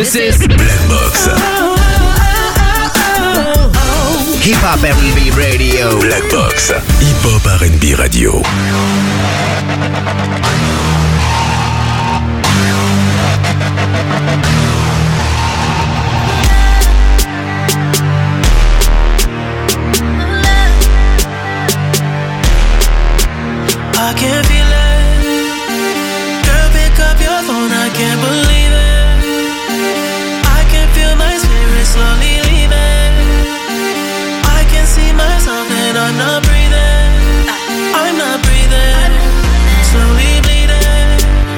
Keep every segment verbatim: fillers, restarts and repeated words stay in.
This is Black Box. Hip Hop R and B Radio. Black Box. Hip Hop R and B Radio. I can feel it. Girl, pick up your phone, I can't believe it. I can feel my spirit slowly leaving. I can see myself and I'm not breathing. I'm not breathing. Slowly bleeding.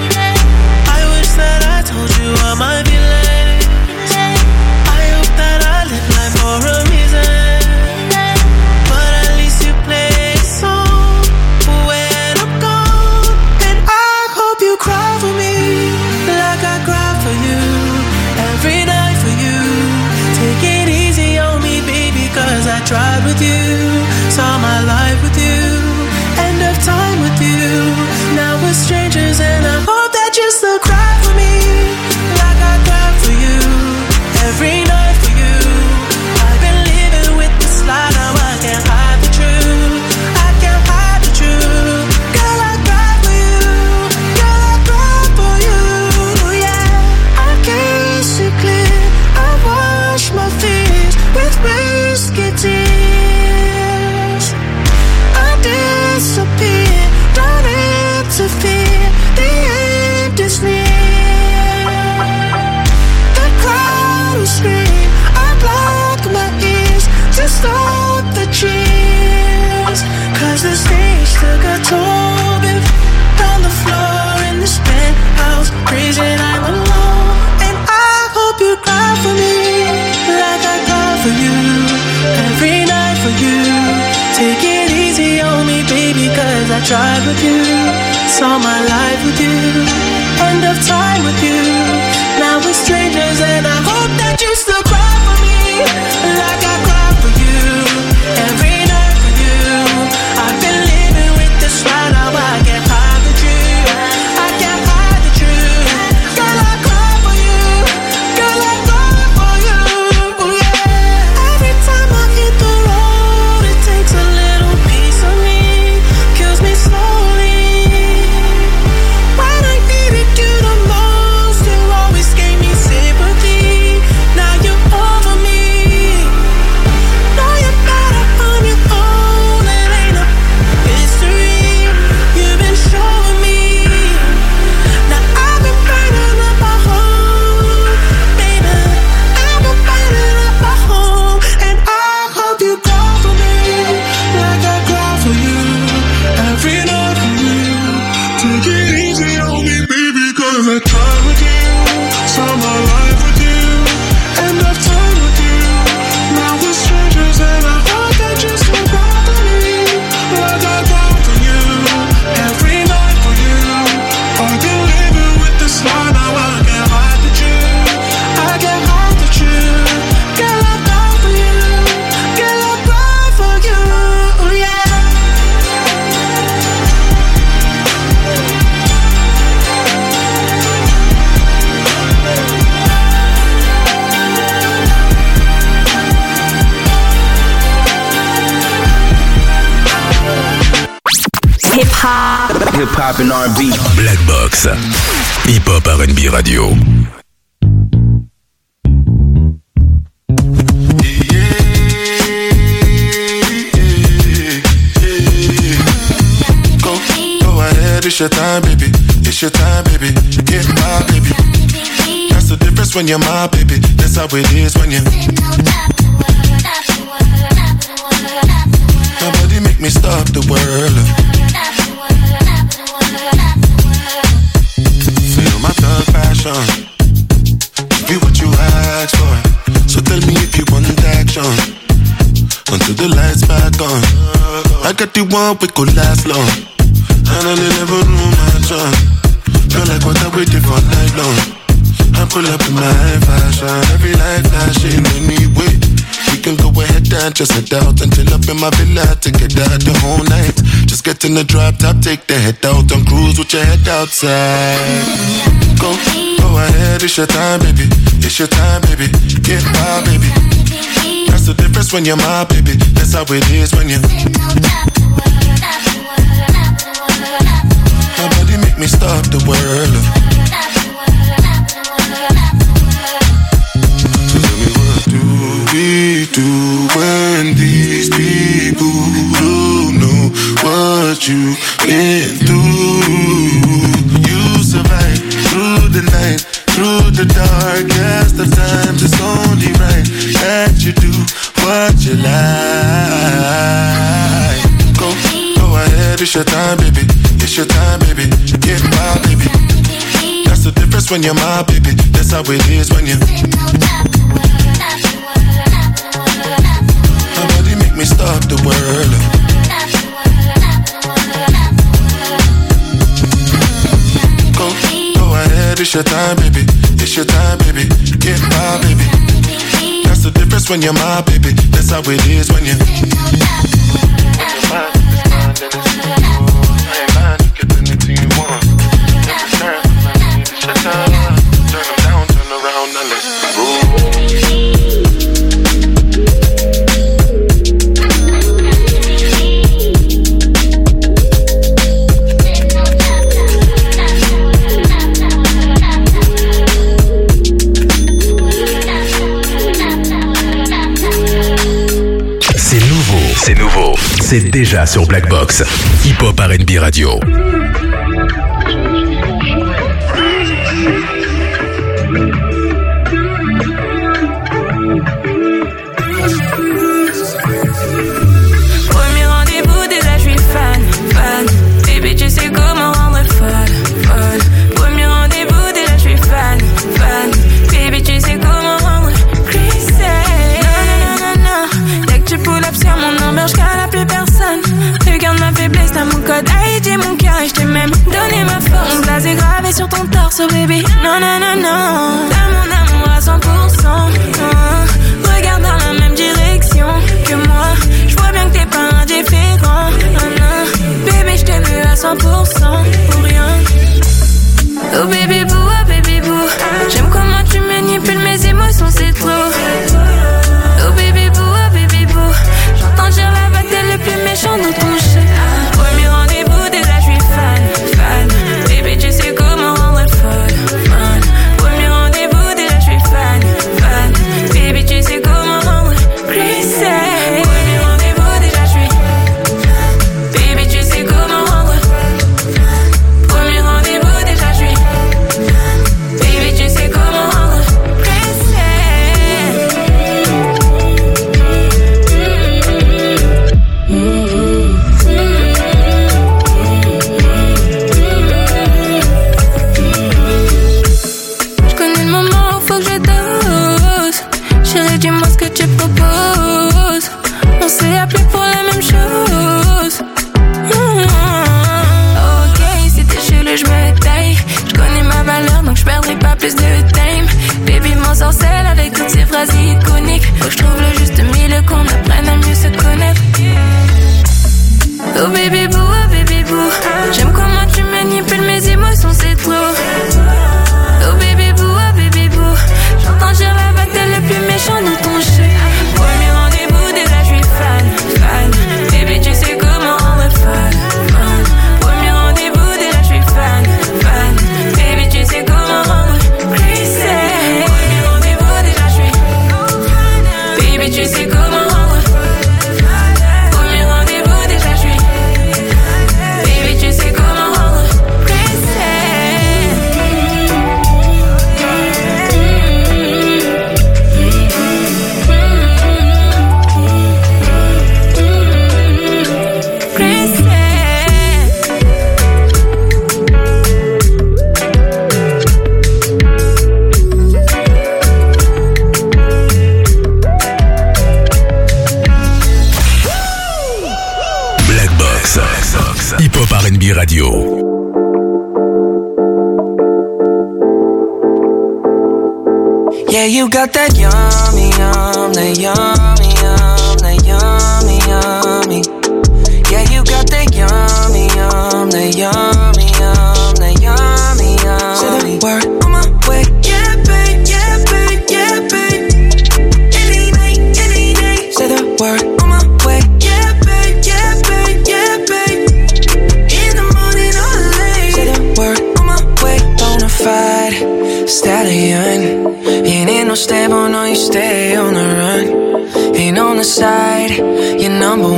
I wish that I told you all my feelings. I hope that I live life for a reason. But at least you play a song when I'm gone. And I hope you cry for me like I cry for you. Every night for you. Take it easy on me, baby, cause I tried with you. Saw my life with you. End of time with you. Now we're strangers and I hope that you still cry for me like I cry for you. Every night for you. I've been living with this lie, now I can't hide the truth. I can't hide the truth. Girl, I cry for you. Girl, I cry for you. Yeah, I can't see clear. I wash my fears with whiskey tears. I disappear, don't interfere. The end is near. The crowd will scream. I block my ears to stop the cheers. Cause the stage took a toll. Been on the floor in this penthouse, crazy and I'm alone. And I hope you cry for me like I cry for you. Every night for you. Take it easy on me, baby, cause I tried with you. Saw my life with you. End of time with you. Now we're strangers and I hope that you still cry for me like I cry for you. Every night for you. I've been living with this lie, now I can't hide the truth. I can't hide the truth. Girl, I cry for you. Girl, I cry for you. Yeah. Every time I hit the road, it takes a little piece of me, kills me slowly. When I needed you the most, you always gave me sympathy. Now you're over me. Know you're better on your own. It ain't a mystery. You've been showing me. Now I've been burning up my home, baby. I've been burning up my home, and I hope you cry for me like I cry for you. Every night for you. Take it easy on me, baby, cause I tried with you. Saw my life with you. End of time with you. Now we're strangers and I hope that you still cry for me like I cry for you. Every night for you. I've been living with this lie, now I can't hide the truth. I can't hide the truth. Girl, I cry for you. Girl, I cry for you. Yeah. Hip hop. Hip Hop and R and B. Black Box. Hip Hop R and B Radio. Go, go ahead, it's your time, baby. It's your time, baby. Get my baby. That's the difference when you're my baby. That's how it is when you. Nobody make me stop the world. Feel my thug passion. Give you what you asked for. So tell me if you want action. Until the lights back on. I got the one we could last long. And I never knew my turn. Feel like what I waited for night long. I pull up in my fashion. Every light flashing anyway. We can go ahead and just head out until up in my villa to get out the whole night. Just get in the drop top, take the head out and cruise with your head outside. Go, go ahead, it's your time, baby. It's your time, baby. Get by, baby. That's the difference when you're my baby. That's how it is when you. Nobody make me stop the world. So tell me, what do we do when these people don't know what you've been through? You survive through the night, through the darkest of times. It's only right that you do what you like. Go, go ahead, it's your time, baby. It's your time, baby. Get by, baby. That's the difference when you're my baby. That's how it is when you. Nobody make me stop the world. Go, go ahead, it's your time, baby. It's your time, baby. Get by, baby. That's the difference when you're my baby. That's how it is when you. When you're mine, it's mine, then it's yours. I ain't mine, you get anything you want. Every time, it's your time. Turn them down, turn around, now let's roll. C'est nouveau, c'est déjà sur Black Box. Hip Hop R and B Radio. Premier rendez-vous, déjà je suis fan, fan. Baby, tu sais comment rendre folle, folle. Premier rendez-vous, déjà je suis fan, fan. Baby, tu sais comment rendre crazy. Non, non, non, non. Dès que tu pull up sur mon number, j'cale plus personne. Regarde ma faiblesse, t'as mon code I D, mon cœur et j't'ai même donné ma force. Mon blaze est gravé sur ton torse, baby. Non, non, non, non. T'as mon amour à cent pour cent. Oh. Regarde dans la même direction que moi. J'vois bien que t'es pas indifférent. Non, non. Baby, j't'ai vu à cent pour cent pour rien. Oh baby boo, oh baby boo. J'aime comment tu manipules mes émotions, c'est trop. Oh baby boo, oh baby boo. J'entends dire la vague, t'es le plus méchant dans ton chien. Premier rendez-vous, déjà j'suis fan, fan. Baby, tu sais comment rendre folle, folle. Premier rendez-vous, déjà j'suis fan, fan. Baby, tu sais comment rendre crazy. Premier rendez-vous, déjà j'suis. Baby, tu sais comment rendre. Premier rendez-vous, déjà j'suis. Baby, tu sais comment rendre crazy. Dis-moi ce que tu proposes. On s'est appelé pour la même chose. Mmh. Ok, si t'es chelou, j'me taille. J'connais ma valeur, donc j'perdrai pas plus de time. Baby m'ensorcelle avec toutes ces phrases iconiques. Faut que j'trouve le juste milieu, qu'on apprenne à mieux se connaître. Oh baby boo, oh baby boo. J'aime comment tu manipules mes émotions, c'est trop. Oh baby boo, oh baby boo. J'entends dire la vague, t'es le plus méchant dans ton chien. Premier rendez-vous, déjà j'suis fan, fan. Baby, tu sais comment rendre folle, folle. Premier rendez-vous, déjà j'suis fan, fan. Baby, tu sais comment rendre crazy. Premier rendez-vous, déjà j'suis. Baby, tu sais comment rendre. Premier rendez-vous, déjà j'suis. Baby, tu sais comment rendre crazy. Hip Hop R and B Radio. Yeah, you got that yummy, yum, that yummy, yum, that yummy, yummy. Yeah, you got that yummy, yum, that yummy, yum, that yummy, yummy. Say the word.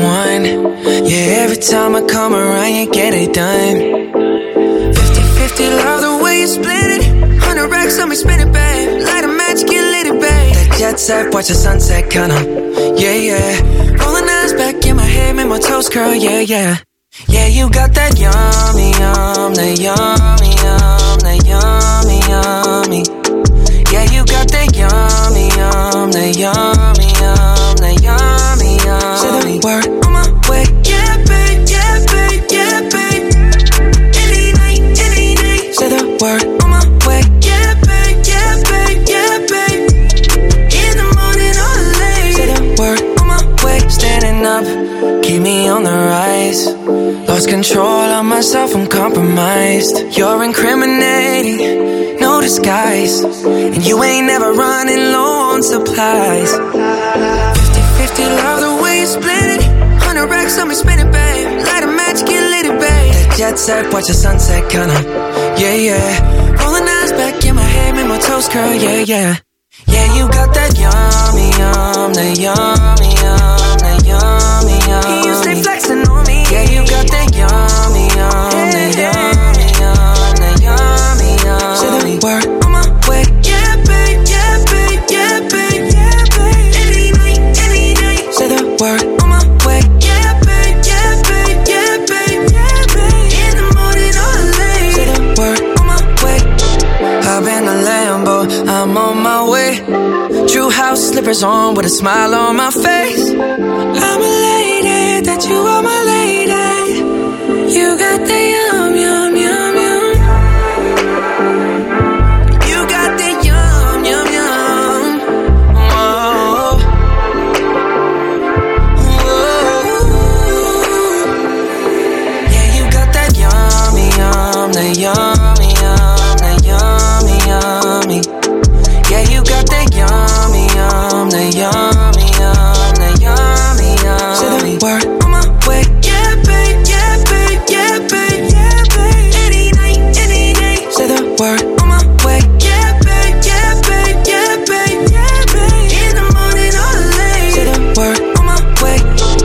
one. Yeah, every time I come around, you get it done. fifty-fifty, love the way you split it. Hundred racks on me, spin it, babe. Light a match, get lit, it, babe. That jet set, watch the sunset, kinda. Yeah, yeah. Rolling eyes back in my head, make my toes curl, yeah, yeah. Yeah, you got that yummy, yum, that yummy, yum, that yummy, yummy. Yeah, you got that yummy, yum, that yummy, yum, that yummy, yummy. Say the word on my way, yeah, babe, yeah, babe, yeah, babe. Any night, any night. Say the word on my way, yeah, babe, yeah, babe, yeah, babe. In the morning or late. Say the word on my way, standing up, keep me on the rise. Lost control of myself, I'm compromised. You're incriminating, no disguise. And you ain't never running low on supplies. Fifty-fifty, love the way you split it. Hundred racks on me, spin it, babe. Light a match, get lit, it, babe. That jet set, watch the sunset, kinda. Yeah, yeah. Rolling eyes back in my head, make my toes curl, yeah, yeah. Yeah, you got that yummy, yum, that yummy, yum, that yummy, yum. You stay flexing on me. Yeah, you got that yummy, yum, that yummy, yum, that yummy, yum. Say the word on my way, yeah, babe, yeah, babe, yeah, babe, yeah, babe. Any night, any night. Say the word on my way, yeah, babe, yeah, babe, yeah, babe, yeah, babe. In the morning or late. Say the word on my way. Hop in the Lambo, I'm on my way. True house slippers on with a smile on my face. I'm elated that you are my lady. You got the yum, yum, yum, yum. You got the yum, yum, yum. Whoa. Whoa. Yeah, you got that yummy, yum, that yummy, yum, that yummy, yummy. Yeah, you got that yummy, yum, that yummy, yum, that yummy, yum. Say the word on my way, yeah, babe, yeah, babe, yeah, babe, yeah, babe. Any night, any day. Say the word on my way, yeah, babe, yeah, babe, yeah, babe, yeah, babe. In the morning or late. Say the word on my way.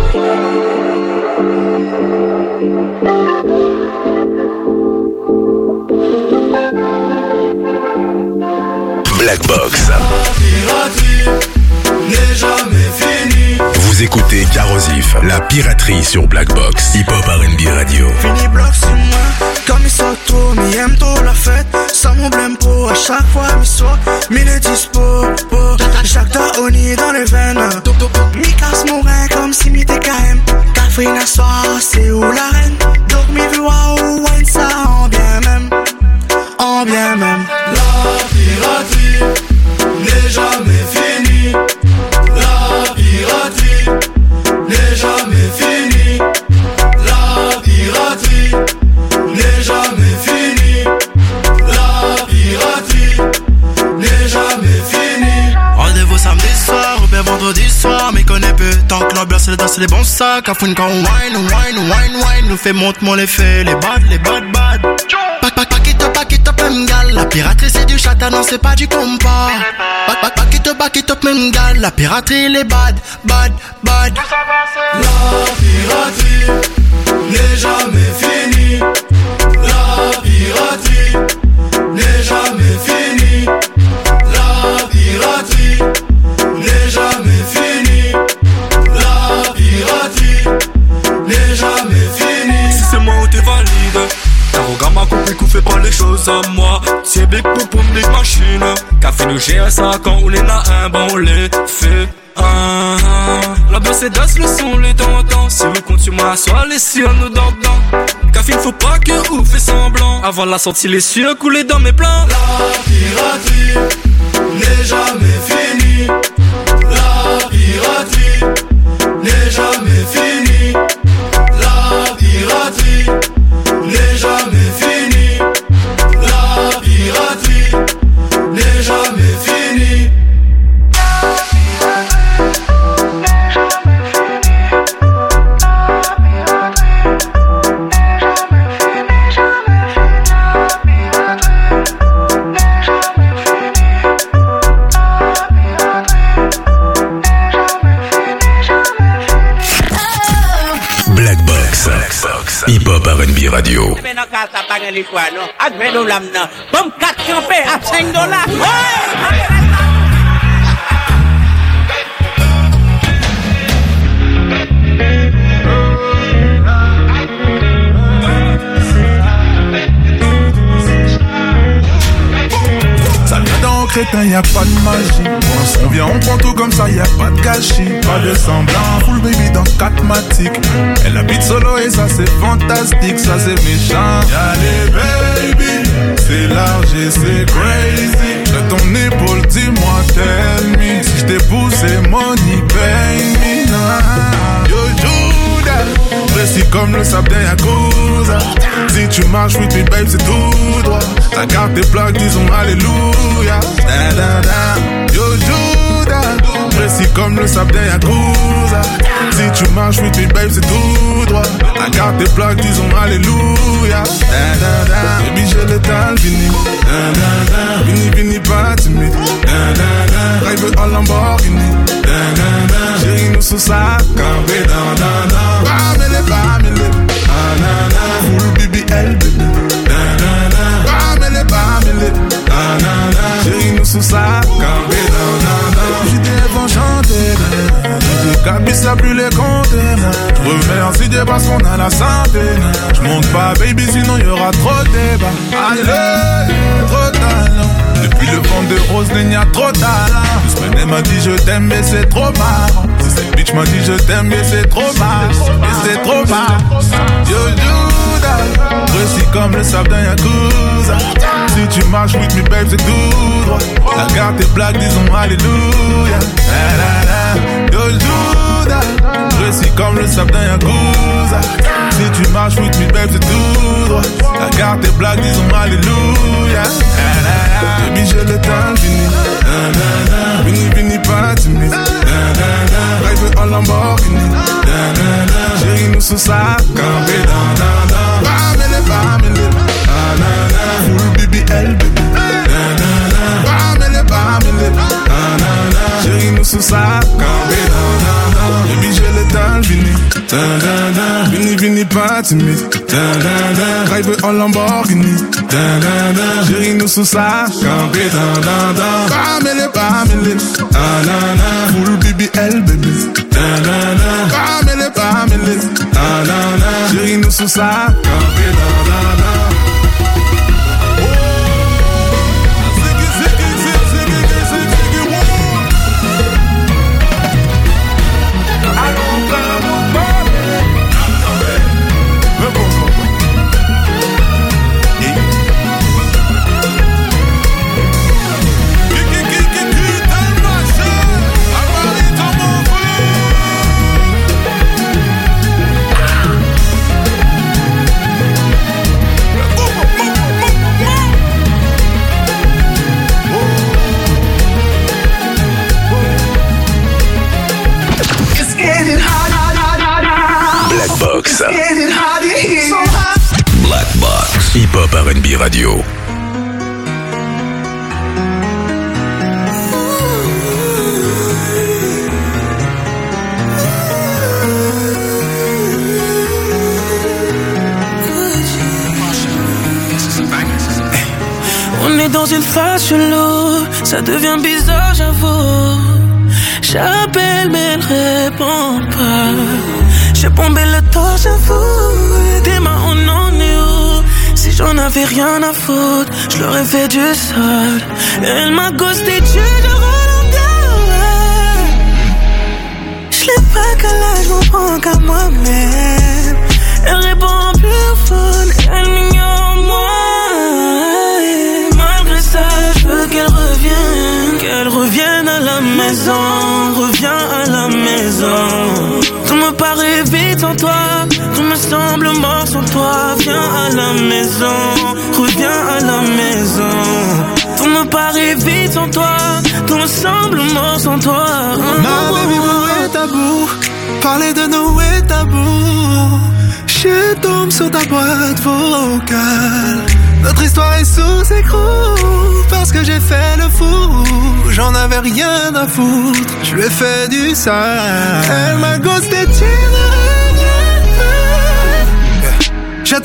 Black Box. La piraterie n'est jamais finie. Vous écoutez Corrosif, la piraterie sur Black Box. Hip Hop R and B Radio. Fini bloc sur moi, comme ils sont trop, mi aime trop la fête. Sans mon blême pour à chaque fois, mi soir, mi les dispo, po. Jacques Daoni dans les veines. Mi casse mon rein comme si mi t'es K M. Café na soir, c'est où la reine. Donc mi voit où wine ça en bien même. En bien même. La piraterie n'est jamais finie. La piraterie n'est jamais finie. La piraterie n'est jamais finie. La piraterie n'est jamais finie. Rendez-vous samedi soir, ou bien vendredi soir, mais connais peu. Tant que l'ambiance c'est danser les bons sacs. Cafoune quand on wine, on wine, on wine, wine. Nous fait monte mon l'effet, les bad, les bad, bad. Pack, pack, pack it up, pack it up, même gal. La piraterie c'est du chata, non c'est pas du compas. Pack, pack, pack it up, pack it up, même gal. La piraterie les bad, bad, bad. La piraterie n'est jamais finie. La piraterie n'est jamais finie. La piraterie n'est jamais finie. La piraterie n'est jamais finie. Si c'est moi ou t'es valide, Arrogant m'a compris qu'on fait pas les choses à moi. C'est big poum big machine. Café nous gère ça quand on est là un bon on les fait. Ah, la bosse est danse, le son, les dents dents. Si vous comptez sur moi, soit les cieux nous dents dents. Café, faut pas que vous fait semblant. Avant la sortie, les cieux couler dans mes plans. La piraterie n'est jamais finie. La piraterie n'est jamais finie. La piraterie n'est jamais finie. La piraterie n'est jamais finie. Box. Hip Hop R and B Radio. Pomme quatre campé à cinq dollars. Ça vient dans crétin, y'a pas de magie. On vient, on prend tout comme ça, y'a pas de gâchis. Pas de semblant, full baby dans quatre matiques. Elle habite solo et ça c'est fantastique, ça c'est méchant. Y'a les baby, c'est large et c'est crazy. De ton épaule, dis-moi, tell me. Si j't'ai poussé, money, pay me. Yo, Judas, précis comme le sable d'un Yakuza. Si tu marches, with me, babe, c'est tout droit. Ta carte est plaque, disons alléluia. Da, da, da. Yo, Judas, précis comme le sable d'un Yakuza. Si tu marches, with me, babe, c'est tout droit. Ta carte est plaque, disons alléluia. Da, da, da. Baby, je l'étale, vini. Da, da, da. Vini, vini, pas timide. Da, da, da. Rêve en Lamborghini. Da, da, da. Chérie, nous sous sa campé. Da, da, da. Bamele, bamele. Ah, na, na. Full B B L, baby. Da, da, da. Bamele, bamele. Ah, na, na. Chérie, nous sous sa campé. Da, da, da. J'étais enchanté. Le cabis a plus les compter. Je remercie Dieu parce qu'on a la santé. Je monte pas, baby, sinon y'aura trop de débat. Allez, trop de talent. Depuis le vent de Roselyne, y'a trop de talent. Semaine, elle m'a dit je t'aime, mais c'est trop marrant. Si cette bitch m'a dit je t'aime, mais c'est trop marrant. Mais c'est trop marrant. Yo, Judas, précis comme le sable d'un Yakuza. Si tu marches with me, babe, c'est tout droit. La carte est blague, disons alléluia. La, la, la. Yo, Judas, précis comme le sable d'un Yakuza. Si tu marches with me, babe, c'est tout droit. La carte est blague, disons alléluia. La, la, la. Baby, je l'éteins, fini. Da, da, da. Vini, vini, pas timide. Da, da, da. Rêve en Lamborghini. Da, da, da. Chérie, nous sous sa campé. Da, da, da. Bamele, bamele. Ah, na, na. Full B B L, baby. Da, da, da. Bamele, bamele. Ah, na, na. Chérie, nous sous sa campé. Da, da, da. Baby, je l'éteins, vini. Da, da, da. Vini, vini, pas timide. Da, da, da. Rêve en Lamborghini. Da, da, da. Chérie, nous sous sa campé. Da, da, da. Bamele, bamele. Ah, na, na. Full B B L, baby. Da, da, da. Bamele, bamele. Ah, na, na. Chérie, nous sous sa campé. Da, da, da. Black Box. Hip Hop R and B Radio. On est dans une phase chelou, ça devient bizarre, j'avoue. J'appelle mais elle répond pas. J'ai bombé le temps, j'avoue. Tes mains, on en est où? Si j'en avais rien à foutre, je l'aurais fait du sol. Elle m'a ghosté, tu le relance. Je l'ai pas qu'à là, je m'en prends qu'à moi-même. Elle répond plus au phone, elle m'ignore moi. Malgré ça, je veux qu'elle revienne. Qu'elle revienne à la maison, reviens à la maison. Tout me paraît vite sans toi, tout me semble mort sans toi. Viens à la maison, reviens à la maison. Tout me paraît vite sans toi, tout me semble mort sans toi. Ma baby, où est tabou? Parler de nous est tabou. Je tombe sur ta boîte vocale. Notre histoire est sous écrou parce que j'ai fait le fou. J'en avais rien à foutre, je lui ai fait du sale. Elle m'a ghosté, tu ne reviens pas.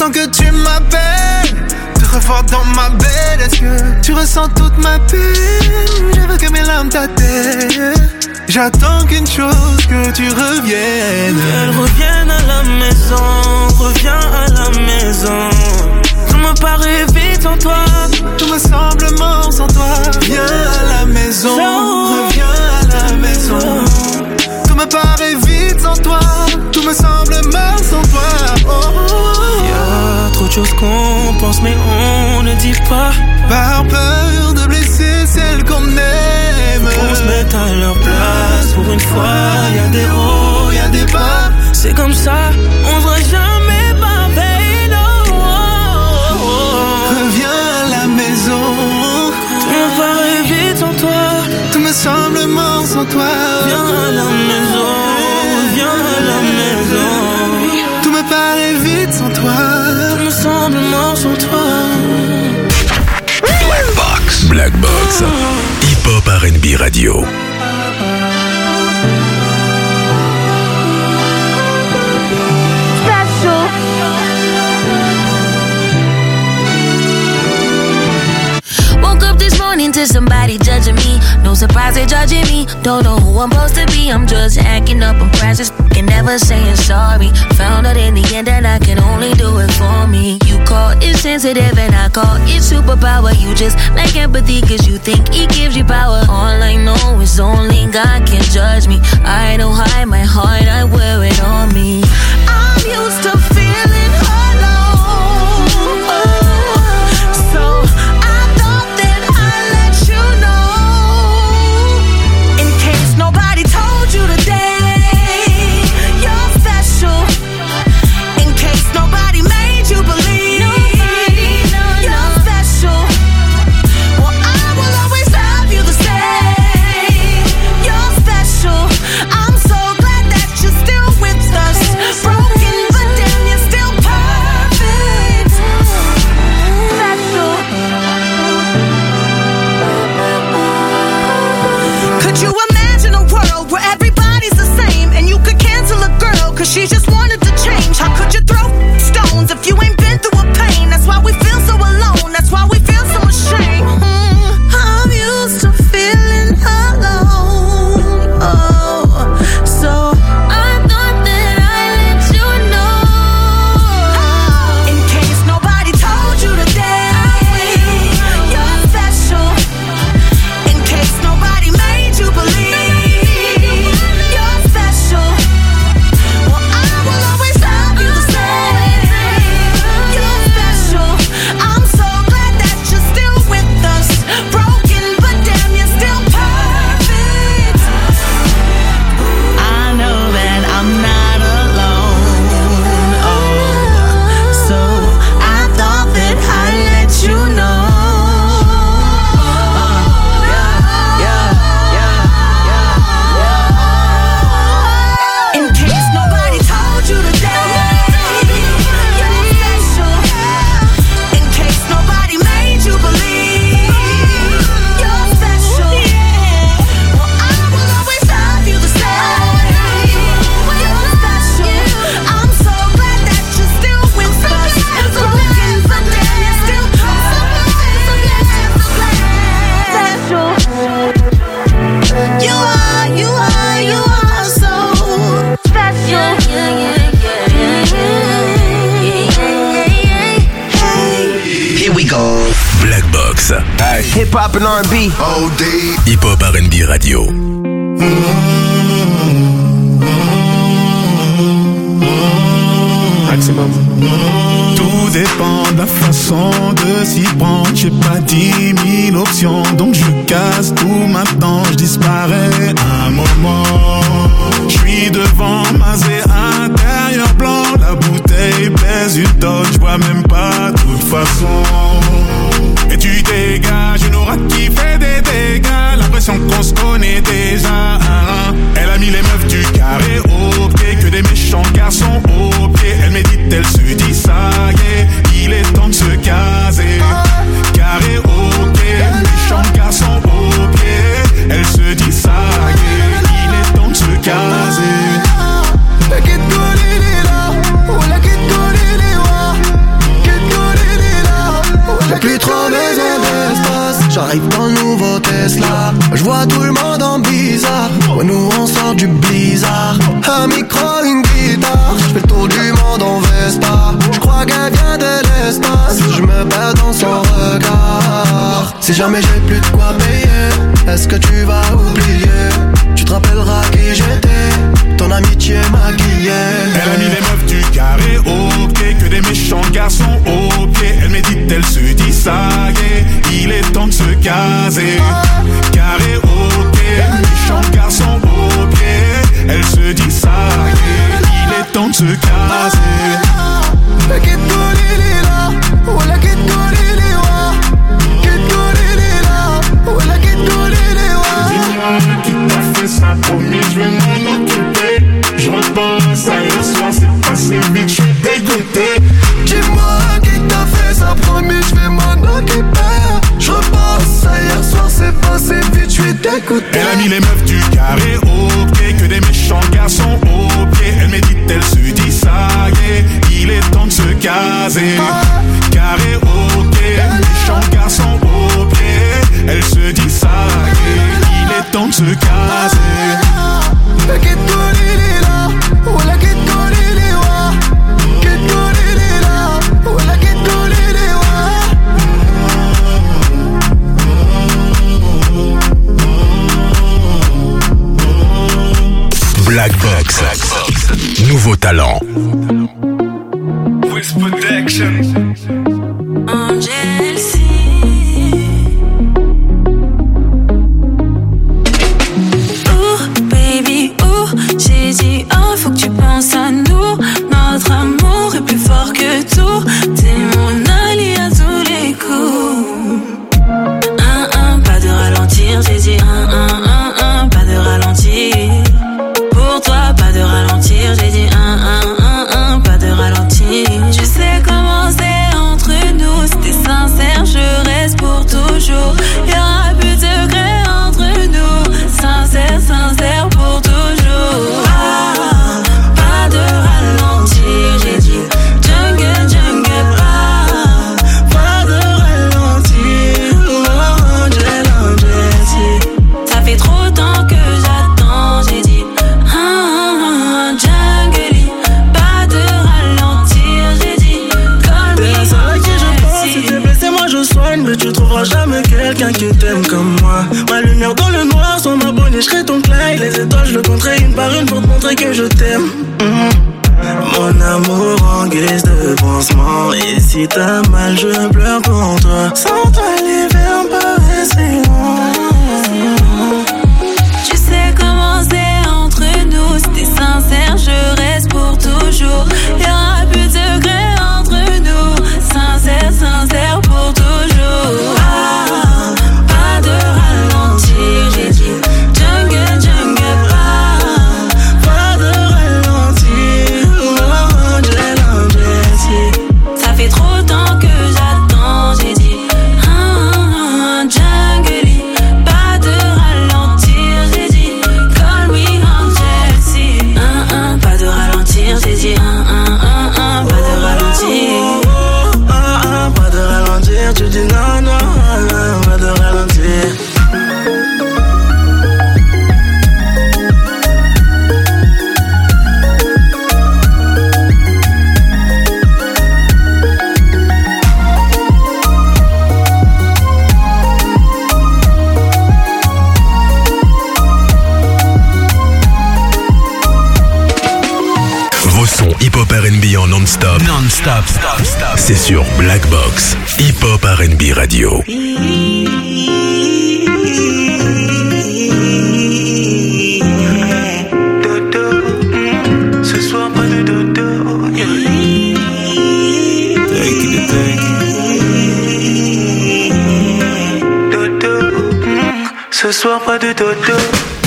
J'attends que tu m'appelles, te revoir dans ma belle. Est-ce que tu ressens toute ma peine? Je veux que mes larmes t'atteignent. J'attends qu'une chose, que tu reviennes. Qu'elle revienne à la maison, reviens à la maison. Tout me paraît vite sans toi, tout me semble mort sans toi. Viens à la maison, reviens à la maison. Tout me paraît vite sans toi, tout me semble mort sans toi. Oh. Y'a trop de choses qu'on pense mais on ne dit pas, par peur de blesser celle qu'on aime. On se met à leur place, pour une fois y'a des hauts, y'a des bas. C'est comme ça, on sera jamais parfait, no. Reviens à la maison, tout me paraît vite sans toi, tout me semble mort sans toi. Viens à la maison, viens à la maison. Tout me paraît vite sans toi, tout me semble mort sans toi. Black Box, Black Box, Hip Hop R and B Radio. To somebody judging me, no surprise they judging me. Don't know who I'm supposed to be, I'm just acting up and precious, and never saying sorry. Found out in the end that I can only do it for me. You call it sensitive and I call it superpower. You just like empathy cause you think it gives you power. All I know is only God can judge me. I don't hide my heart, I wear it on me. I'm used to feeling alone, oh, so she just wanted to change. How could you throw stones if you ain't been through a pain? That's why we feel so alone. That's why we feel so ashamed. Mm, I'm used to feeling alone. Oh, so I thought that I'd let you know. In case nobody told you today, you're special. In case nobody made you believe. Hip Hop and R and B. O D. Hip Hop R and B Radio. Maximum. Tout dépend de la façon de s'y prendre. J'ai pas dix mille options, donc je casse tout maintenant. Je disparais un moment. Je suis devant Mazé intérieur blanc. La bouteille pèse une tonne, je bois même pas de toute façon. Et tu dégages une aura qui fait des dégâts. L'impression qu'on se connaît déjà. Elle a mis les meufs du carré au pied, que des méchants garçons au pied. Elle médite, elle se dit ça y est, il est temps de se caser. Carré au pied, méchants garçons au pied. Elle se dit ça y est, il est temps de se caser. La kid Golili là, oh la kid Golili wa. Je vois tout le monde en bizarre. Ouais, nous on sort du blizzard. Un micro, une guitare. Je fais le tour du monde en Vespa. Je crois qu'elle vient de l'espace. Je me perds dans son regard. Si jamais j'ai plus de quoi payer, est-ce que tu vas oublier? Tu te rappelleras qui j'étais, ton amitié maquillée. Elle a mis les meufs du carré au pied, que des méchants garçons au pied. Elle médite, elle se dit ça y est, il est temps de se caser. Carré au pied, méchants garçons au pied. Elle se dit ça y est, il est temps de se caser. La kid Golili là, oh la kid Golili wa, kid Golili là, oh la kid Golili wa. Dis-moi qui t'a fait ça, promis je vais m'en occuper. Je repense à hier soir, c'est passé vite, je suis dégoûté. Dis-moi qui t'a fait ça, promis je vais m'en occuper. Je repense à hier soir, c'est passé vite, je suis dégoûté. Elle a mis les meufs du carré au pied, que des méchants garçons au pied. Elle médite, elle se dit ça y est, il est temps de se caser. Carré au pied, méchants garçons au pied. Elle se dit ça y est, il est temps de se caser. La kid Golili là, oh la kid Golili wa, kid Golili là, oh la kid Golili wa. Black Box, nouveau talent. With Protection. Angel C. Oh baby, oh j'ai dit oh faut que tu penses à nous. Notre amour est plus fort que tout. T'es mon allié à tous les coups. Un un, pas de ralentir. J'ai dit un un un un, pas de ralentir. Pour toi, pas de ralentir. J'ai dit un un un un, pas de ralentir. Tu sais comment c'est entre nous. Si t'es sincère, je reste pour toujours. Y'aura plus de secret entre nous. Sincère, sincère pour toujours. Ah, pas de ralentir. J'ai dit jungle, jungle. Ah, pas de ralentir. Oh, Angel, Angel. Ça fait trop de temps que j'attends. J'ai dit ah, jungle. Pas de ralentir. J'ai dit call me. T'es la seule à qui je pense. Si t'es blessé, moi je soigne. Mais tu trouveras jamais quelqu'un qui t'aime comme moi. Ma lumière dans le noir, sans m'abonner, je serai ton Clyde. Les étoiles, je le compterai une par une pour te montrer que je t'aime. Mmh. Mon amour en guise de pansement. Et si t'as mal, je pleure pour toi. Sans toi, l'hiver me paraît long. Tu sais comment c'est entre nous. Si t'es sincère, je reste pour toujours. Y'aura plus de secret entre nous. Sincère, sincère pour toujours. Ah, pas de ralentir. J'ai dit jungle, jungle. Ah, Pas de ralentir. Oh, Angel, Angel. ça fait trop de temps que j'attends. J'ai dit ah, jungle. Pas de ralentir. J'ai dit call me Angel. Si un un, pas de ralentir. J'ai dit un un un un, pas de ralentir. Oh, ah, ah, pas de ralentir. Tu dis non, non, non, pas de ralentir. Vos sons hip-hop R and B en non-stop. Non-stop, stop, stop. C'est sur Black Box, hip-hop R and B radio. Ce soir pas de dodo. Take it, take it. Dodo. Ce soir pas de dodo.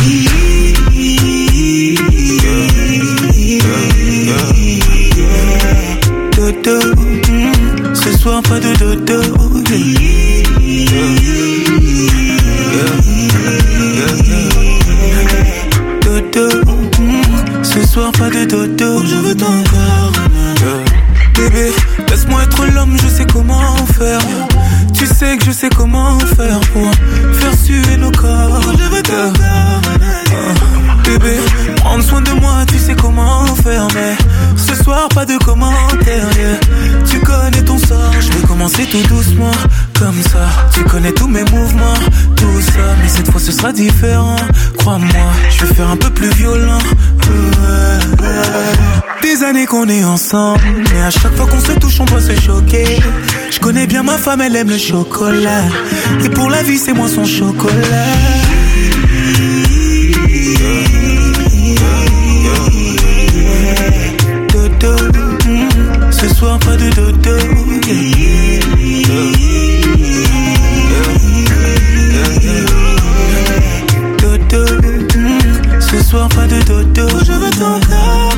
Dodo. Ce soir pas de dodo. Dodo. Ce soir pas de dodo. Je veux ton corps. Bébé, laisse-moi être l'homme, je sais comment faire. Tu sais que je sais comment faire pour faire suer nos corps. Je prendre soin de moi, tu sais comment faire. Mais ce soir, pas de commentaires, yeah. Tu connais ton sort, je vais commencer tout doucement, comme ça. Tu connais tous mes mouvements, tout ça. Mais cette fois ce sera différent, crois-moi. Je vais faire un peu plus violent. Ouais, ouais. Des années qu'on est ensemble, mais à chaque fois qu'on se touche on doit se choquer. Je connais bien ma femme, elle aime le chocolat. Et pour la vie c'est moi son chocolat. Dodo, mm, ce soir pas de dodo. Dodo, mm, ce soir pas de dodo. Je veux ton corps.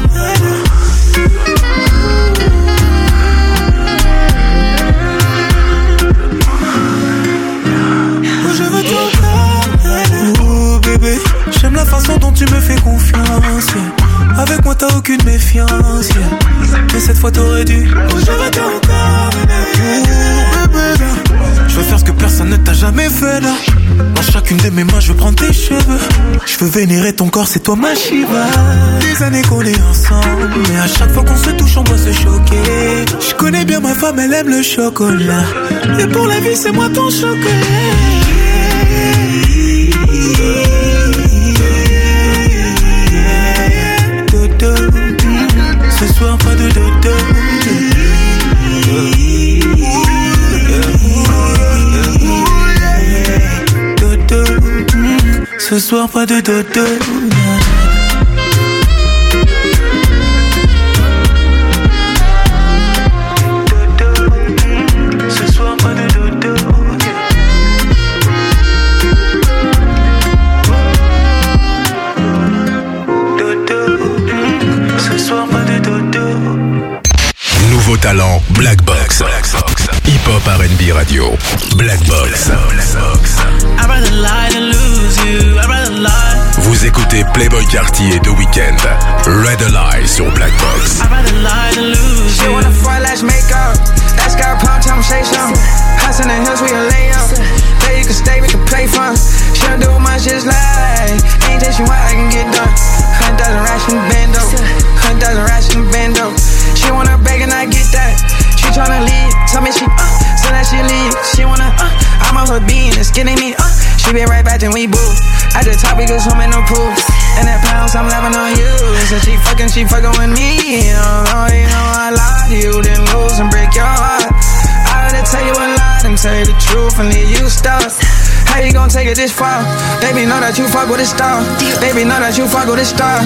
Je veux ton corps. Oh bébé, j'aime la façon dont tu me fais confiance, yeah. Avec moi t'as aucune méfiance, yeah. Mais cette fois t'aurais dû. Oh je veux ton corps, bébé. Oh bébé, je veux faire ce que personne ne t'a jamais fait là. Dans chacune de mes mains je veux prendre tes cheveux. Je veux vénérer ton corps, c'est toi ma Shiva. Des années qu'on est ensemble, mais à chaque fois qu'on se touche on doit se choquer. Je connais bien ma femme, elle aime le chocolat. Et pour la vie c'est moi ton chocolat. Dodo, mm, ce soir pas de dodo. Dodo, mm, ce soir pas de dodo. Nouveau talent, Black Box. Hip-hop R and B radio. Black Box. I'd rather lie than lose you. I'd rather lie. Vous écoutez Playboy Carti et The Weeknd. Red Lie sur Black Box. I'd rather lie than lose you. She wanna fight, let's make up. That's got a pound, tell me say something. House in the hills, we a lay up. There you can stay, we can play fun. She don't do much, just lie. Ain't that you what I can get done. Hunt doesn't ration bando. Hunt doesn't ration bando. She wanna beg and I get that. She tryna leave, tell me she uh, so that she leave. She wanna uh, I'm on her being, it's getting me uh. She been right back then we boo. At the top we go swim in the pool. And that pounds I'm laughing on you. So she fucking, she fucking with me. You know, you know I lied to you, then lose and break your heart. I rather tell you a lie than tell you the truth and leave you stuck. How you gon' take it this far? Baby, know that you fuck with a star. Baby, know that you fuck with a star.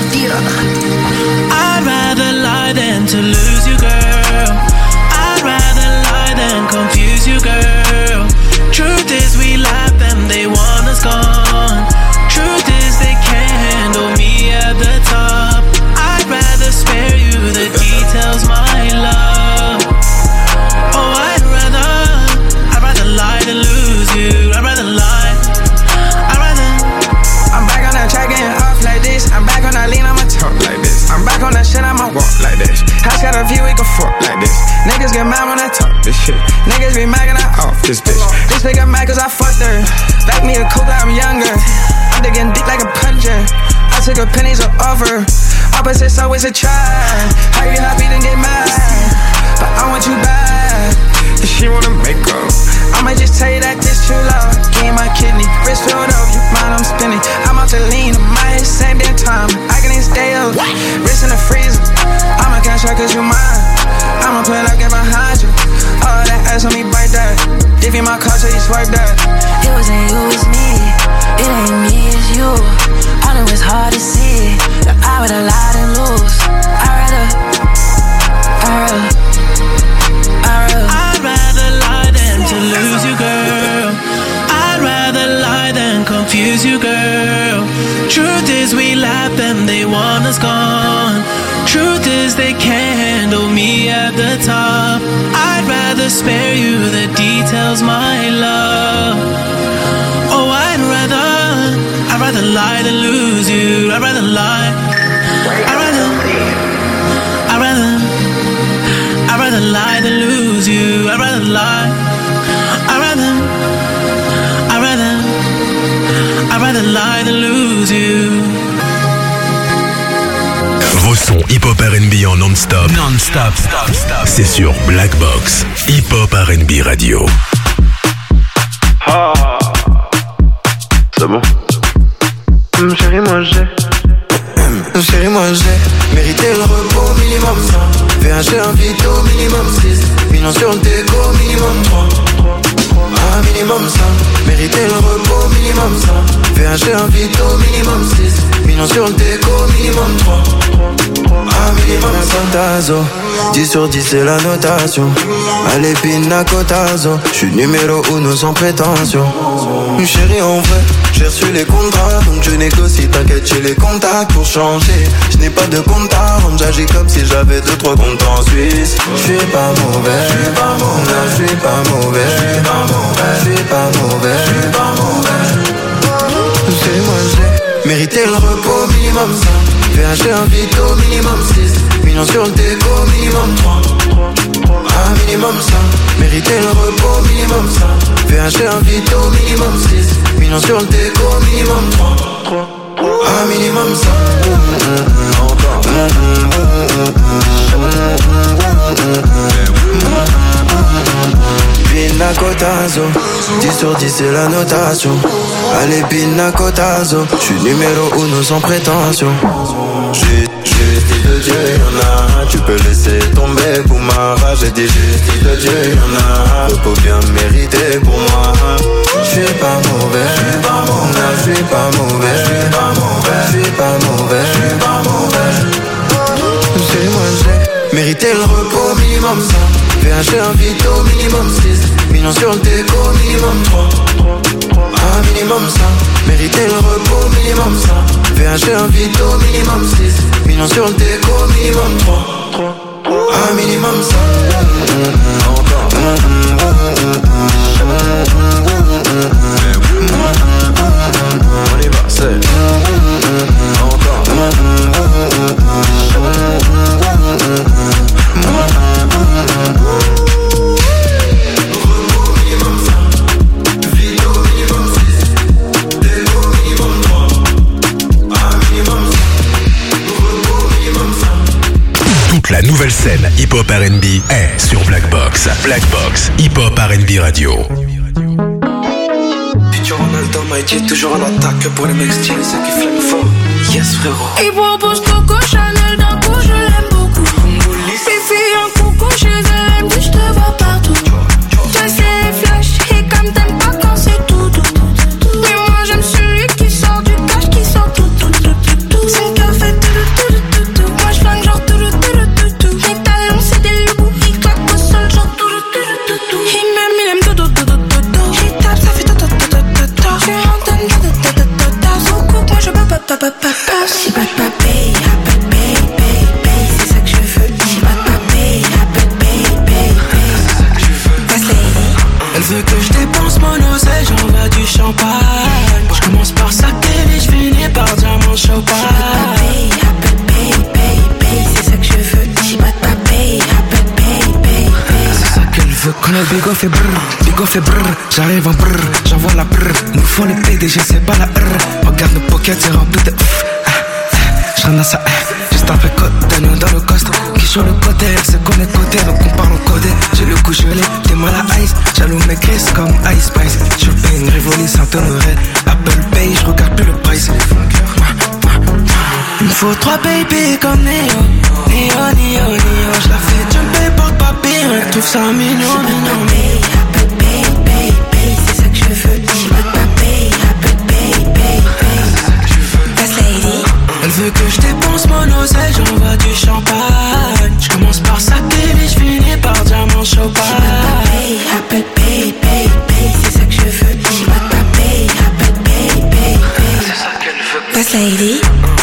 I'd rather lie than to lose you, girl. I'd rather lie than confuse you, girl. Truth is we laugh them, they want us gone. Truth is they can't handle me at the top. I'd rather spare you the details, my love. Oh, I'd rather, I'd rather lie than lose you. I'd rather lie, I'd rather. I'm back on that track getting off like this. I'm back on that lean, I'ma talk like this. I'm back on that shit, I'ma walk like this. House got a view, we can fuck like this. Niggas get mad when I talk this shit. Niggas be mad when I off this bitch. This nigga mad cause I fucked her. Back me a cougar, I'm younger. I'm digging deep like a plunger. I took her pennies or offer. Opposites always a try. How you happy then get mad? But I want you back. If she wanna make up, I'ma just tell you that this true love. Give my kidney, wrist filled up, you mind I'm spinning. I'm out to lean, my head same damn time. I can even stay up, wrist in the freezer. I'ma cash out cause you mine. I'ma play like it behind you. All that ass on me, bite that. Give you my card so you swipe that. It wasn't you, it's me. It ain't me, it's you. I know it's hard to see that I would have lied and lose. I'd rather, I'd rather, I'd rather. I'd rather lie than to lose you, girl. I'd rather lie than confuse you, girl. Truth is we laugh them, they want us gone. Truth is they can't handle me at the top. I'd rather spare you the details, my love. Oh, I'd rather, I'd rather lie than lose you. I'd rather lie. I'd rather, I'd rather, I'd rather lie than lose you. I'd rather lie. I'd rather, I'd rather, I'd rather lie than lose you. hip-hop R and B en non-stop. Non-stop, stop, stop. C'est sur Black Box, hip-hop R and B radio. Ah, c'est bon. Mmh, chérie, moi j'ai. Mmh, chérie, moi j'ai mérité le repos minimum cent. V H un vito minimum six. Millions sur le déco minimum trois. Ah, minimum cent. Mérité le repos minimum cent. V H un vito minimum six. Millions sur le déco minimum trois. Ah, minimum Santazo. dix sur dix c'est la notation. Allez, Pinacotazo. J'suis numéro uno sans prétention. Chérie, en vrai, j'ai reçu les contrats, donc je négocie, t'inquiète, j'ai les contacts pour changer. Je n'ai pas de compte à rendre, j'agis comme si j'avais deux trois comptes en Suisse. Je suis pas mauvais, je suis pas mauvais, je suis pas mauvais, je suis pas mauvais, je suis pas mauvais, je suis pas mauvais. C'est moi j'ai mérité le repos minimum cinq. V H un vito minimum six. Millions sur le déco minimum trois. Ah, minimum cinq. Mérité le repos minimum cinq. V H un vito minimum six. Millions sur le déco minimum trois. Ah, minimum cinq. Encore. Pinacotazo. dix sur dix c'est la notation. Allez, Pinacotazo. J'suis numéro uno sans prétention. J'ai justice de Dieu, y'en a. Tu peux laisser tomber pour ma rage. J'ai dit justice de Dieu, y'en a. Repos bien mérité pour moi. J'suis pas mauvais, j'suis pas mauvais, j'suis pas mauvais, j'suis pas mauvais, j'suis pas mauvais, j'suis pas mauvais. C'est moi j'ai mérité le repos minimum cinq. V H un vito minimum six. Millions sur le déco minimum trois. Ah, minimum cinq. Mérité le repos minimum cinq. V H un vito minimum six. Millions sur le déco minimum trois. Ah, minimum cinq. Encore. On y va, c'est encore. Toute la nouvelle scène hip-hop R and B est sur Black Box. Black Box, hip-hop R and B radio. Futur Ronaldo, Mikey, toujours en attaque pour les mecs stylés, ceux qui flinguent fort. Yes, frérot. Il propose Coco Chanel d'un coup, je l'aime beaucoup. Fifi un coucou chez elle, elle me dit je te vois partout. Je sais flash, et comme t'aimes pas quand c'est tout, tout, tout, tout. Mais moi j'aime celui qui sort du cash, qui sort tout, tout, tout, tout, tout. Son cœur fait tout, tout, tout, tout, tout. Moi je flingue genre tout, tout, tout, tout, tout. Mes talons c'est des loups, il claque au sol genre tout, tout, tout, tout, tout. Il m'aime, il aime tout, tout, tout, tout, tout, tout. Il tape, ça fait tout, tout, tout, tout, tout, tout. Je m'entends, tout, tout, tout, tout, tout, tout. Son coupe, moi je bats, bats, bats, bats, bats. She bat ma paye, I bet paye, paye, paye. C'est ça que je veux. She bat ma paye, I bet paye, paye, paye. C'est ça que je veux. Passe lady. Elle veut que je dépense mon oseille, j'envoie du champagne. Je commence par saquer et je finis par diamant champagne. She bat ma paye, I bet paye, paye, paye. C'est ça que je veux. She bat ma paye, I bet paye, paye, paye. C'est ça qu'elle veut. Quand le bigo fait brrr, bigo fait brrr. J'arrive en brrr, j'envoie la brrr. Nous font les P D G, c'est pas la R. Regarde nos pockets, c'est rempli de J'ramasse ça, juste après côte, nous dans le coste. Qui sur le côté, elle se connaît côté, donc on parle en codé. J'ai le coup gelé, t'es mal à ice. Jaloux mes crises comme Ice Spice. Je paye une Rivoli Saint-Honoré. Apple Pay, je regarde plus le price. Il me faut trois baby comme Neo. Neo, Neo, Neo. Je la fais jumper porte-papier, elle trouve ça mignon, mignon. Apple Pay, pay, pay. C'est ça que je veux. She bat ma paye, Apple Pay, pay, pay. Passe lady. Elle veut que je dépense mon oseille, j'envoie du champagne. Je commence par saquer et je finis par diamant champagne. Apple Pay, pay, pay. C'est ça que je veux. She bat ma paye, Apple Pay, pay, pay. C'est ça qu'elle veut. Passe lady.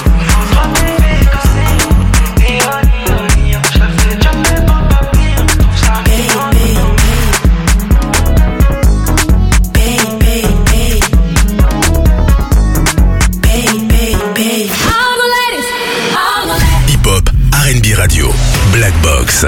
Radio, Black Box.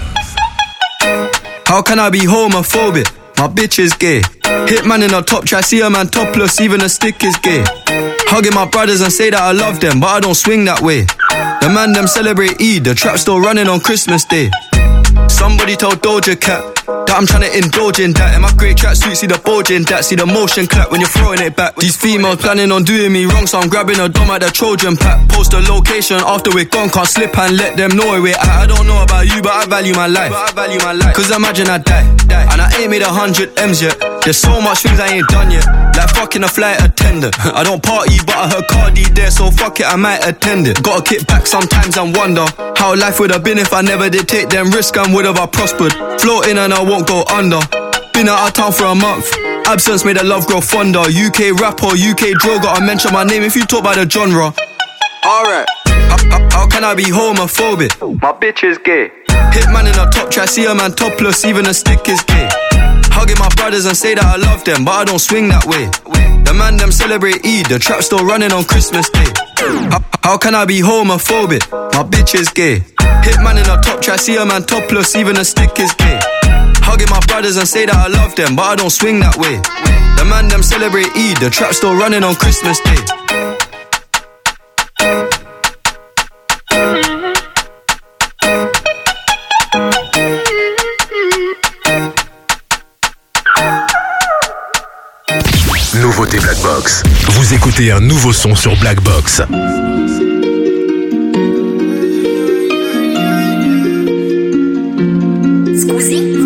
How can I be homophobic? My bitch is gay. Hitman in a top try, see a man topless, even a stick is gay. Hugging my brothers and say that I love them, but I don't swing that way. The man them celebrate Eid, the trap still running on Christmas Day. Somebody told Doja Cat that I'm trying to indulge in that. In my grey tracksuit, see the bulge in that. See the motion clap when you're throwing it back. These females planning on doing me wrong, so I'm grabbing a dome at the Trojan pack. Post the location after we're gone, can't slip and let them know where we're at. I don't know about you, but I value my life. But I value my life. Cause imagine I die, die. And I ain't made a hundred M's yet. There's so much things I ain't done yet. Like fucking a flight attendant. I don't party, but I heard Cardi there, so fuck it, I might attend it. Gotta kick back sometimes and wonder how life would have been if I never did take them risks and would have I prospered. Floating and I won't go under. Been out of town for a month. Absence made the love grow fonder. U K rap or U K drill, gotta mention my name if you talk about the genre. Alright, how, how, how can I be homophobic? My bitch is gay. Hitman in a top try, see a man topless, even a stick is gay. Hugging my brothers and say that I love them, but I don't swing that way. The man them celebrate Eid, the trap still running on Christmas Day. How, how can I be homophobic? My bitch is gay. Hitman in a top try, see a man topless, even a stick is gay. Hugging my brothers and say that I love them, but I don't swing that way. The man them celebrate Eid, the trap still running on Christmas Day. Nouveauté Black Box. Vous écoutez un nouveau son sur Black Box. Scusi?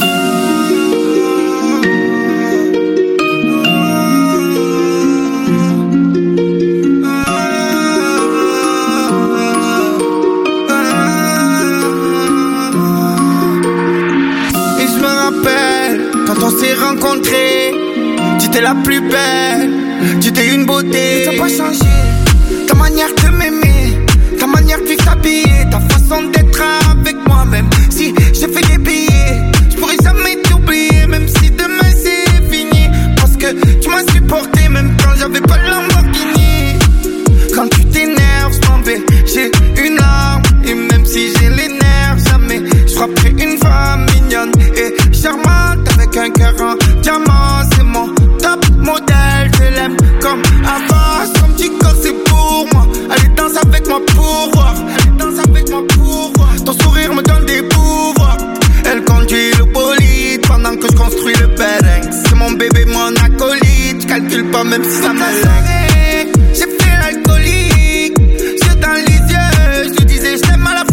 Et je me rappelle quand on s'est rencontrés. Tu étais la plus belle, tu étais une beauté. Ça n'a pas changé, ta manière de m'aimer, ta manière de t'habiller, ta façon d'être avec moi. Même si j'ai fait des billets, je pourrais jamais t'oublier. Même si demain c'est fini, parce que tu m'as supporté même quand j'avais pas le Lamborghini. Quand tu t'énerves, je m'en vais, j'ai une larme. Et même si j'ai les nerfs, jamais je frapperai une femme mignonne et charmante avec un cœur en diamant. C'est mon top modèle, je l'aime comme avant. Son petit corps c'est pour moi. Allez danse avec moi pour voir. Allez danse avec moi pour voir. Ton sourire me donne des pouvoirs. Elle conduit le bolide pendant que je construis le bedding. C'est mon bébé, mon acolyte. Je calcule pas même si ça m'allait. J'ai fait l'alcoolique, yeux dans les yeux. Je lui disais je t'aime à la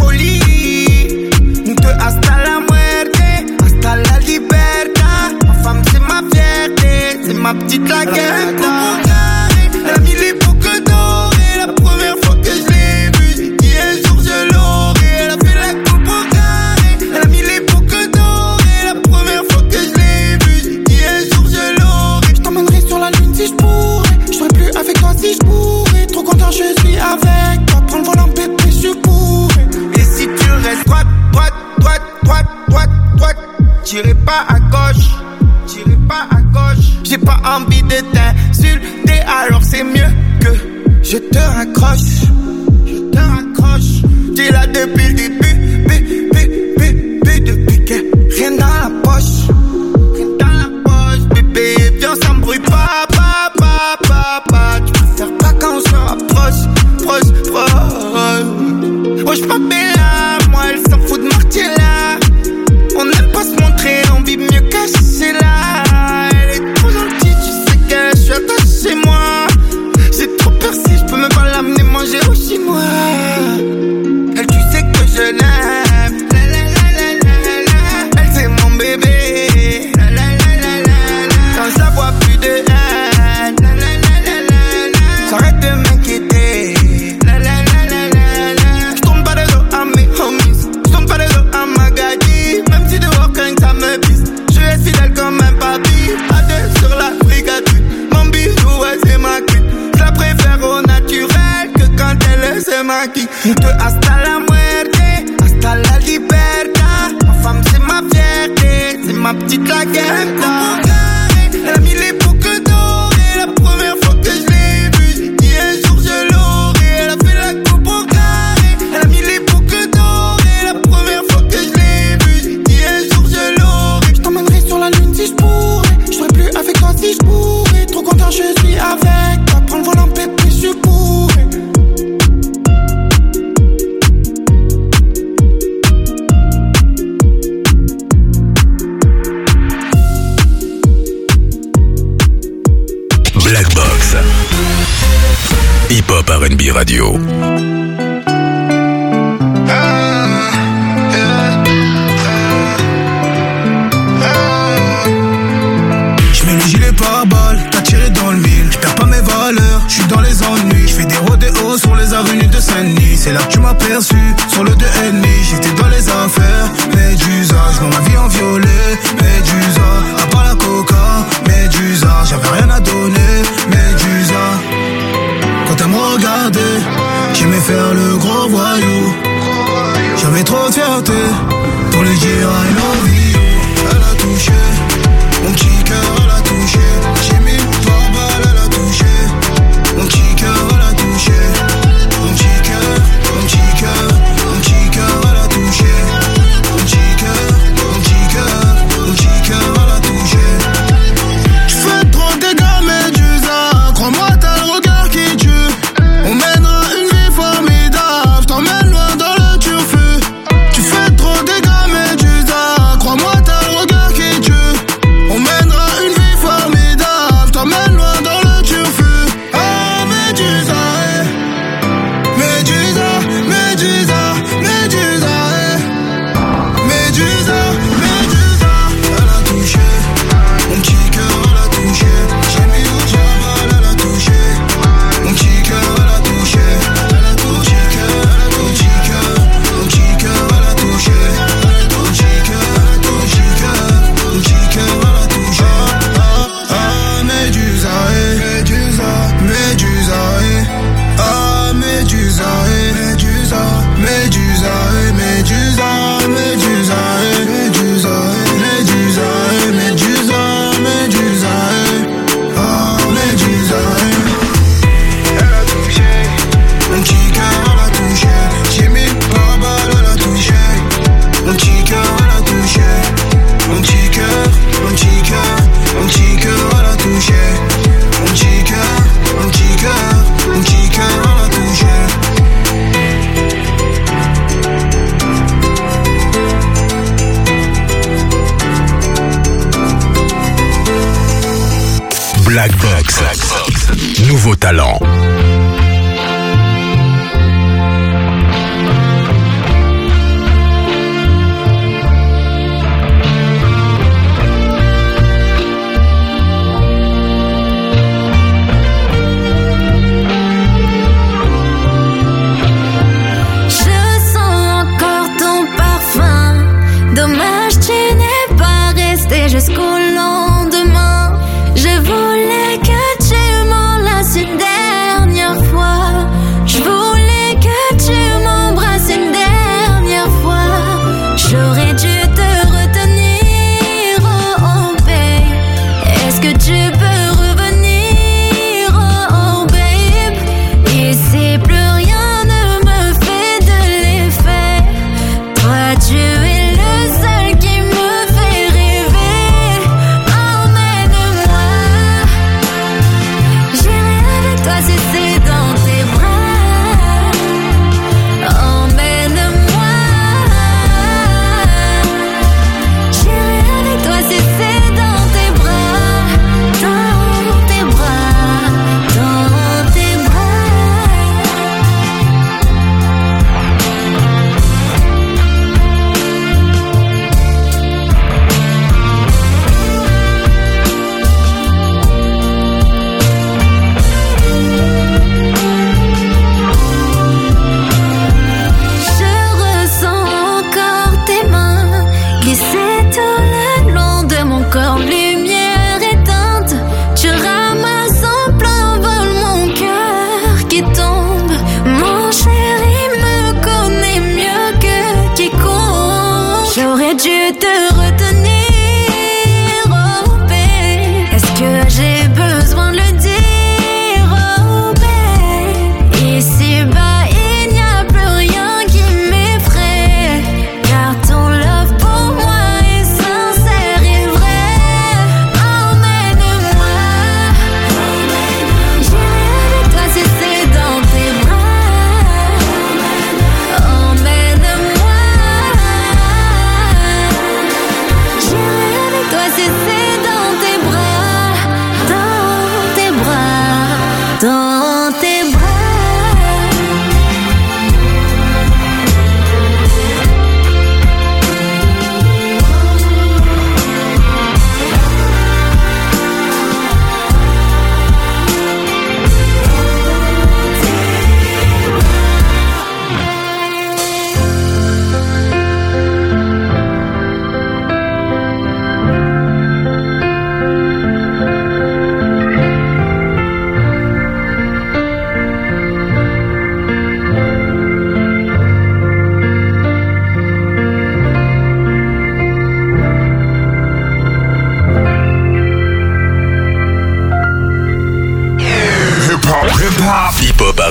folie. De hasta la muerte, hasta la libertad. Ma femme c'est ma fierté, c'est ma petite laguette. Elle a mis les boucles dorées. La première fois que je l'ai vue, j'ai dit un jour je l'aurai. Elle a fait la coupe au carré. Elle a mis les boucles dorées. La première fois que je l'ai vue, j'ai dit un jour je l'aurai. Je t'emmènerai sur la lune si je pourrais. Je serai plus avec toi si je pourrais. Trop content je suis avec toi. Prends le volant bébé je pourrais. Et si tu restes droite, droite, droite, droite, droite, droite, j'irai pas à gauche. J'irai pas à gauche. J'ai pas envie de t'insulter, alors c'est mieux que je te raccroche. Je te raccroche. T'es là depuis le début, bé, bé, bé, bé, depuis que rien dans la poche. Rien dans la poche, bébé, viens, ça m'embrouille pas, pas, pas, pas, pas. Tu préfères pas quand on se rapproche, proche, proche. Oh, j'prends Bella, moi elle s'en fout de marcher là. On n'aime pas se montrer, on vit mieux caché là. Elle est trop gentille, tu sais que je suis attaché moi. J'ai trop peur si je peux même pas l'amener manger au chinois. Elle, tu sais que je l'aime. La, la, la, la, la, la. Elle c'est mon bébé. La, la, la, la, la, la. Quand ça voit plus de haine. La, la, la, la, la, la. J'arrête de m'inquiéter. La, la, la, la, la, la. J'tombe pas de dos à mes homies. J'tombe pas de dos à ma gadie. Même si dehors quand ça me pisse, je suis fidèle comme un papy. À deux sur la brigade. Mon bijou, ouais, c'est ma cuite. Je la préfère au naturel que quand elle se maquille. De hasta la muerte, hasta la libertad. Ma femme, c'est ma fierté, c'est ma petite laguette. Elle a mis les boucles dorées. La première fois que je l'ai vue, j'ai dit un jour je l'aurai. Elle a fait la coupe au carré. Elle a mis les boucles dorées. La première fois que je l'ai vue, j'ai dit un jour je l'aurai. Je t'emmènerai sur la lune si je pourrais. Je serai plus avec toi si je pourrais. Trop content je suis avec toi. Prends le volant bébé, violet, Médusa. À part la coca, Médusa. J'avais rien à donner, Médusa. Quand elle me regardait, j'aimais faire le gros voyou. J'avais trop de fierté pour lui dire I love you. Elle a touché, mon petit cœur elle a touché. J'ai mis trois balles, elle a touché. Mon petit cœur elle a touché. Mon petit cœur, mon petit cœur, mon petit cœur elle a touché. Mon petit cœur, mon petit cœur, mon petit cœur elle a touché. Tu fais trop de dégâts Médusa. Crois-moi t'as le regard qui tue. On mènera une vie formidable. T'emmène loin dans le turfu. Tu fais trop de dégâts Médusa. Crois-moi t'as le regard qui tue. On mènera une vie formidable. T'emmène loin dans le turfu. Ah Médusa, eh. Médusa, Médusa, Médusa, eh. Médusa, Médusa. Elle a touché, mon petit cœur elle a touché. J'ai mis au javel, elle a touché. Mon petit cœur elle a touché. Elle a touché, cœur, elle a touché, cœur. Mon petit cœur elle a touché. Elle a touché, cœur, elle a touché, cœur. Mon petit cœur elle a touché. Ah, ah, Médusa, eh. Médusa, Médusa, eh. Ah, Médusa, eh. Médusa, Médusa, eh. Médusa, Médusa, eh. Médusa, eh. Médusa, eh. Médusa, Médusa, eh. Ah, Médusa, eh. Elle a touché, mon petit cœur elle a touché. J'ai mis trois balles, elle a touché. Mon petit cœur elle a touché. Mon petit cœur, mon petit cœur, mon petit cœur elle a touché. Mon petit cœur, mon petit cœur, mon petit cœur elle a touché. Black Box. Nouveau talent. Je sens encore ton parfum. Dommage, tu n'es pas resté jusqu'au lendemain. Je voulais que tu m'enlaces une dernière fois. Je voulais que tu m'embrasses une dernière fois. J'aurais dû te retenir, oh, oh babe. Est-ce que tu peux revenir, oh, oh babe. Ici plus rien ne me fait de l'effet. Toi tu es le seul qui me fait rêver. Emmène-moi, j'irai avec toi si c'est dans tes bras. Emmène-moi, j'irai avec toi si c'est dans tes bras. Dans tes bras, dans tes bras. Je ressens encore tes mains glisser tout le long de mon corps, lumière éteinte. Tu ramasses en plein vol mon cœur qui tombe. Mon chéri me connaît mieux que quiconque. J'aurais dû te retenir, oh babe. Est-ce que j'ai besoin de le dire, oh babe. Ici-bas il n'y a plus rien qui m'effraie, car ton love pour moi est sincère et vrai. Emmène-moi, j'irai avec toi si c'est dans tes bras. Emmène-moi,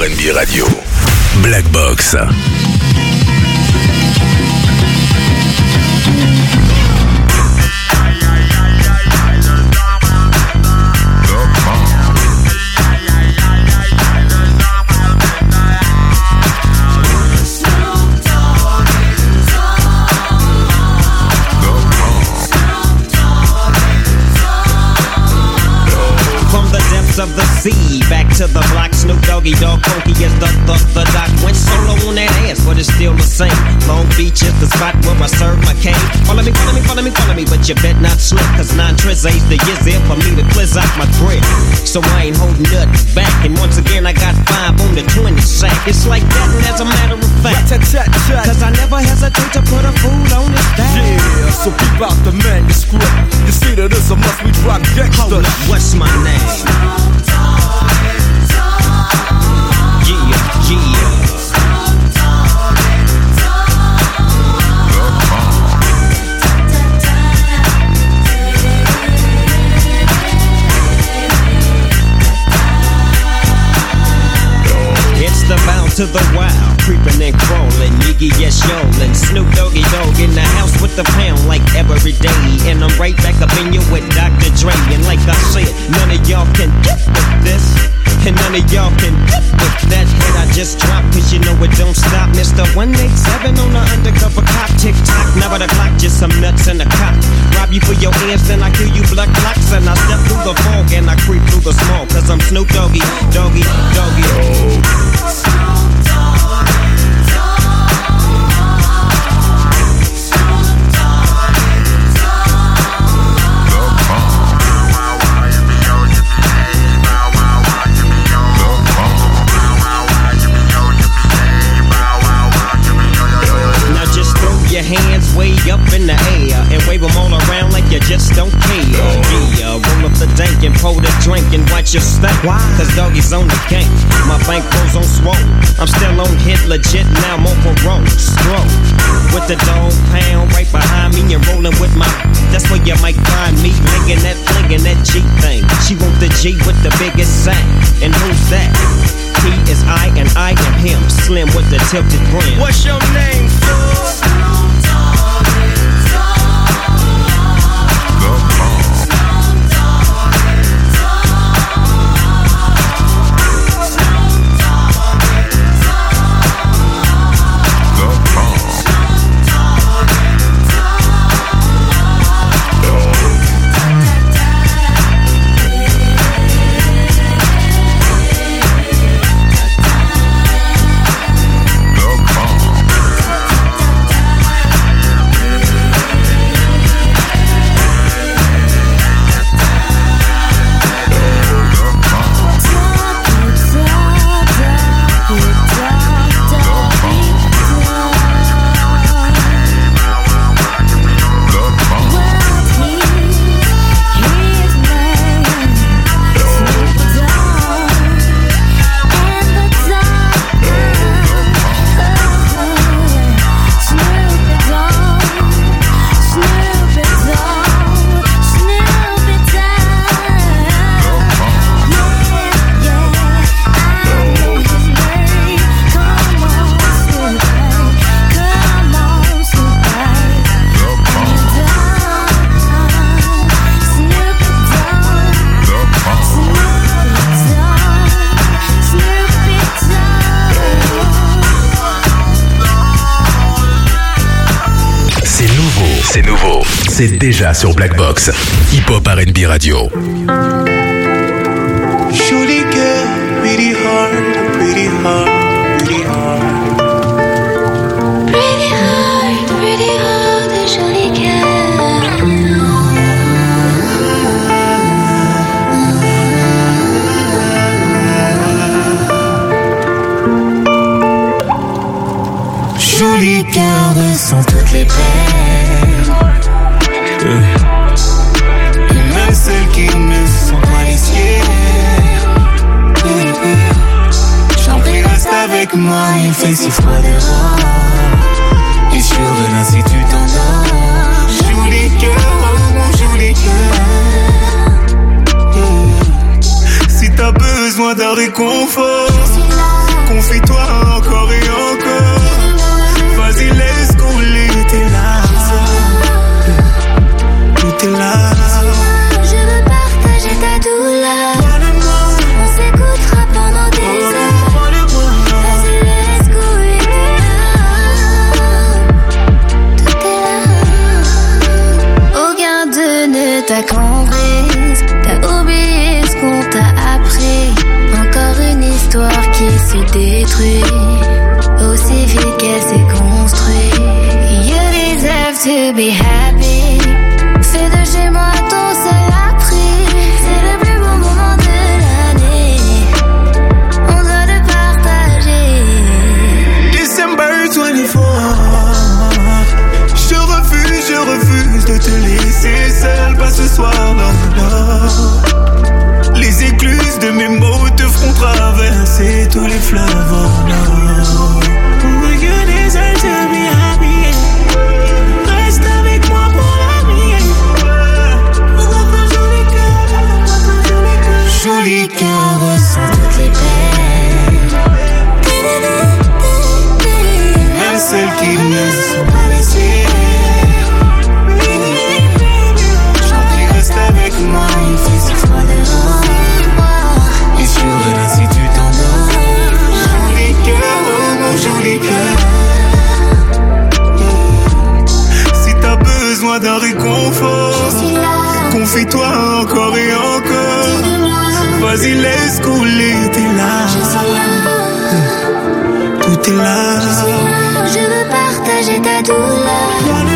R and B Radio. Black Box. Of the sea, back to the block. Snoop Doggy Dogg, funky as the the the doc. Went solo on that ass, but it's still the same. Long Beach is the spot where I serve my cane. Follow me, follow me, follow me, follow me, but you bet not slip, cause nine tris ain't the years there for me to blizz out my grip. So I ain't holding nothing back, and once again I got five on the twenty sack. It's like that, and as a matter of fact, cause I never hesitate to put a fool on his back. Yeah, so keep out the manuscript. You see that it's a must, we drop gangsta. Hold up, what's my name? Yeah, yeah. It's the bound to the wild, creeping and crawling, Yiggy yes yolin', Snoop Doggy Dogg in the house with the pound like every day, and I'm right back up in you with Doctor Dre, and like I said, none of y'all can get with this, and none of y'all can get with that hit I just dropped, cause you know it don't stop. Mister one eighty-seven on the undercover cop, tick tock, never the clock, just some nuts in the cop. Rob you for your hands, then I kill you blood clocks, and I step through the fog and I creep through the small, cause I'm Snoop Doggy, Doggy, Doggy. Oh. Hands way up in the air and wave them all around like you just don't care. Yeah, roll up the dank and pour the drink and watch your step. Why? Cause Doggy's on the gang. My bankroll's on swole. I'm still on hit legit, now I'm on parole. Stroke with the dog pound right behind me and rolling with my. That's where you might find me licking that, flinging that G thing. She want the G with the biggest sack. And who's that? He is I and I am him. Slim with the tilted brim. What's your name, fool? C'est déjà sur Black Box. Hip Hop R and B Radio. Shooty girl, pretty hard, pretty hard, pretty hard. Pretty hard, pretty hard, jolie girl. Jolie girl sans toutes les peines. Et même celles qui ne sont pas les siennes. J'en prie, reste avec moi, il fait si froid dehors. Et je reviens si tu t'endors. Jolie cœur, mon joli cœur. Si t'as besoin d'un réconfort, je suis là. happy. Fais de chez moi ton seul appris. C'est le plus beau moment de l'année. On doit le partager. December vingt-quatre. Je refuse, je refuse de te laisser seul. Pas ce soir, non, non. Les écluses de mes mots te feront traverser tous les fleuves, oh non. You deserve to be happy. Reste avec moi pour la vie. Joli cœur ressent toutes les peines, même celles qui ne sont pas laissées. J'en prie, reste avec moi. Il fait six fois dehors. Et sur là si tu t'endors. Joli cœur, oh mon joli cœur. Si t'as besoin d'un réconfort, confie-toi encore et encore. Vas-y, laisse couler tes larmes. Tout est là. Je veux partager ta douleur.